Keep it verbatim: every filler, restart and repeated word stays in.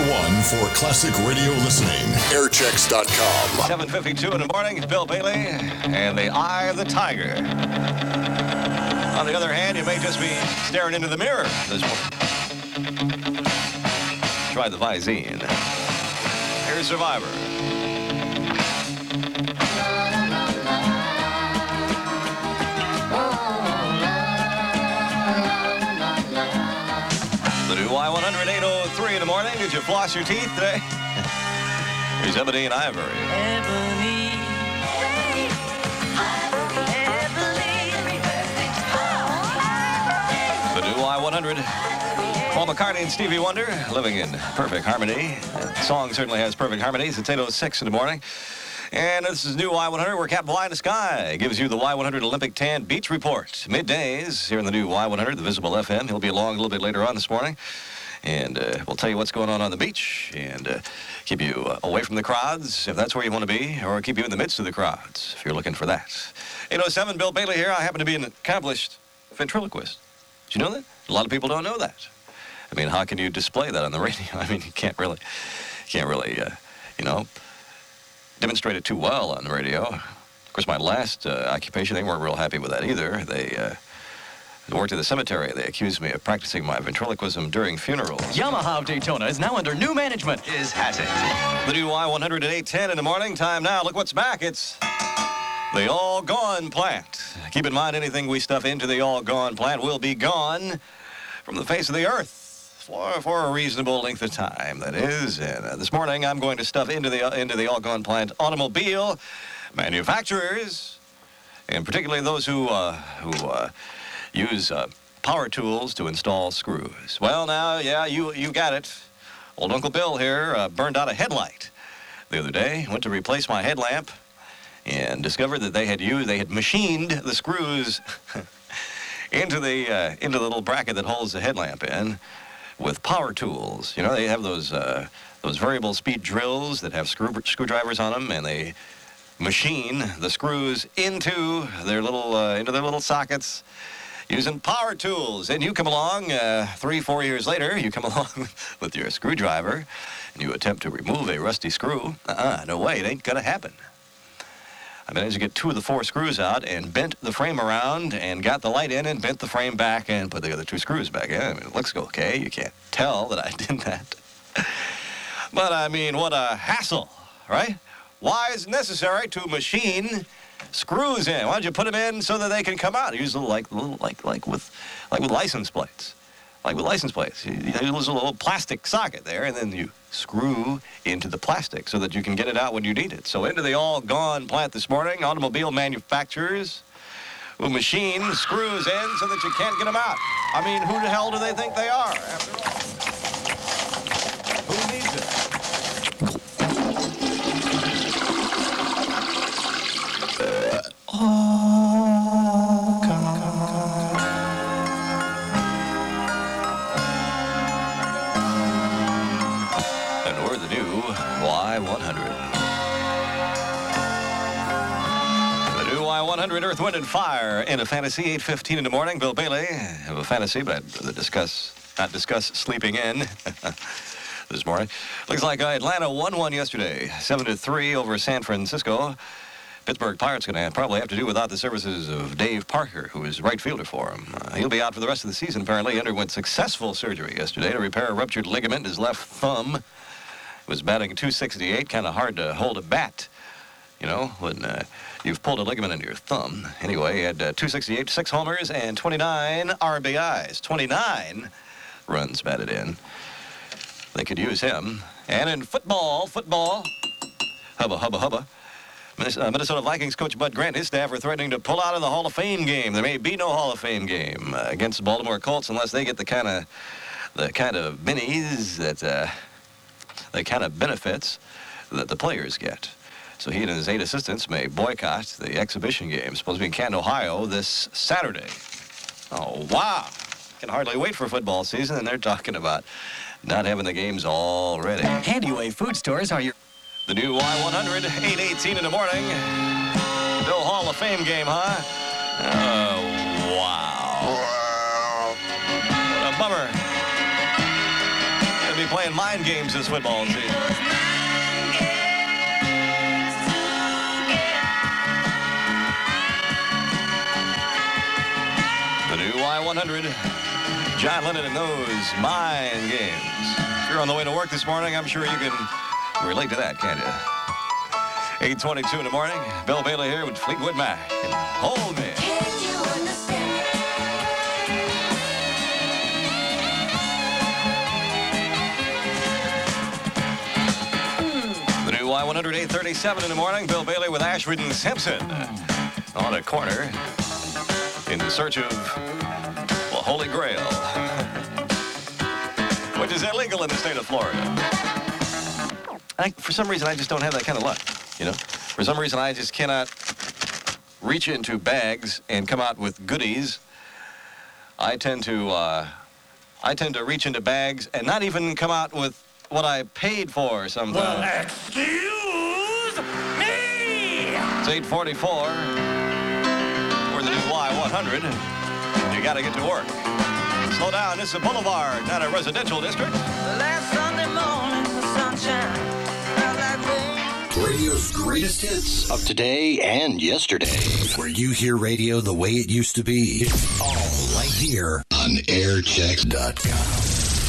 one for classic radio listening. airchecks dot com. seven fifty-two in the morning, it's Bill Bailey and the Eye of the Tiger. On the other hand, you may just be staring into the mirror this morning. Try the Visine. Here's Survivor. The new Y one hundred, eight oh three in the morning. Did you floss your teeth today? Here's Ebony and Ivory. Ebony. The new Y one hundred. Paul McCartney and Stevie Wonder living in perfect harmony. The song certainly has perfect harmonies. It's eight oh six in the morning. And this is new Y one hundred where Captain Y in the Sky gives you the Y one hundred Olympic Tan Beach Report. Middays here in the new Y one hundred, the Visible F M. He'll be along a little bit later on this morning. And uh, we'll tell you what's going on on the beach and uh, keep you uh, away from the crowds if that's where you want to be, or keep you in the midst of the crowds if you're looking for that. eight oh seven, Bill Bailey here. I happen to be an accomplished ventriloquist. Did you know that? A lot of people don't know that. I mean, how can you display that on the radio? I mean, you can't really, can't really, uh, you know, demonstrate it too well on the radio. Of course, my last uh, occupation, they weren't real happy with that either. They uh, worked at the cemetery. They accused me of practicing my ventriloquism during funerals. Yamaha of Daytona is now under new management. Is has it. The new Y one hundred at eight ten in the morning. Time now. Look what's back. It's the All Gone plant. Keep in mind, anything we stuff into the All Gone plant will be gone from the face of the earth. For, for a reasonable length of time, that is. And uh, this morning, I'm going to stuff into the uh, into the All Gone plant automobile manufacturers, and particularly those who uh, who uh, use uh, power tools to install screws. Well, now, yeah, you you got it. Old Uncle Bill here uh, burned out a headlight the other day. Went to replace my headlamp, and discovered that they had used they had machined the screws into the uh, into the little bracket that holds the headlamp in, with power tools. You know, they have those uh, those variable speed drills that have screw screwdrivers on them, and they machine the screws into their little uh, into their little sockets using power tools. And you come along uh, three, four years later, you come along with your screwdriver, and you attempt to remove a rusty screw. Uh-uh, no way, it ain't gonna happen. I managed to get two of the four screws out and bent the frame around and got the light in and bent the frame back and put the other two screws back in. I mean, it looks okay. You can't tell that I did that. But, I mean, what a hassle, right? Why is it necessary to machine screws in? Why don't you put them in so that they can come out? Use a little, like, little, like, like with, like with license plates. Like with license plates. You, you use a little plastic socket there, and then you screw into the plastic so that you can get it out when you need it. So into the All Gone plant this morning, automobile manufacturers will machine screws in so that you can't get them out. I mean, who the hell do they think they are, after all? Who needs it? Oh, God. And we're the new Y one hundred. The new Y one hundred, Earth, Wind, and Fire in a fantasy, eight fifteen in the morning. Bill Bailey, I have a fantasy, but I'd rather discuss, not discuss sleeping in this morning. Looks like uh, Atlanta won one yesterday, seven to three over San Francisco. Pittsburgh Pirates going to probably have to do without the services of Dave Parker, who is right fielder for him. Uh, he'll be out for the rest of the season, apparently. He underwent successful surgery yesterday to repair a ruptured ligament in his left thumb. Was batting two sixty-eight, kind of hard to hold a bat, you know, when uh, you've pulled a ligament in your thumb. Anyway, he had uh, two sixty-eight, six homers, and twenty-nine R B Is. twenty-nine runs batted in. They could use him. And in football, football, hubba, hubba, hubba. Minnesota Vikings coach Bud Grant and his staff are threatening to pull out of the Hall of Fame game. There may be no Hall of Fame game uh, against the Baltimore Colts unless they get the kind of the kind of minis that uh, the kind of benefits that the players get. So he and his eight assistants may boycott the exhibition game, supposed to be in Canton, Ohio, this Saturday. Oh, wow. Can hardly wait for football season, and they're talking about not having the games already. Handyway food stores are your... The new Y one hundred, eight eighteen in the morning. No Hall of Fame game, huh? Oh, wow. What a bummer. Gonna be playing playing mind games this football season. The new Y one hundred. John Lennon and those mind games. If you're on the way to work this morning, I'm sure you can relate to that, can't you? eight twenty-two in the morning. Bill Bailey here with Fleetwood Mac and Hold Me. Can you understand? The new Y one hundred, eight thirty-seven in the morning. Bill Bailey with Ashford and Simpson on a corner in search of, well, Holy Grail, which is illegal in the state of Florida. I, for some reason, I just don't have that kind of luck, you know? For some reason, I just cannot reach into bags and come out with goodies. I tend to, uh, I tend to reach into bags and not even come out with what I paid for sometimes. Well, excuse me! It's eight forty-four. We're the new Y one hundred. You got to get to work. Slow down. This is a boulevard, not a residential district. Last Sunday morning, the sunshine felt like rain. Radio's greatest hits of today and yesterday. Where you hear radio the way it used to be. It's all right here on air checks dot com.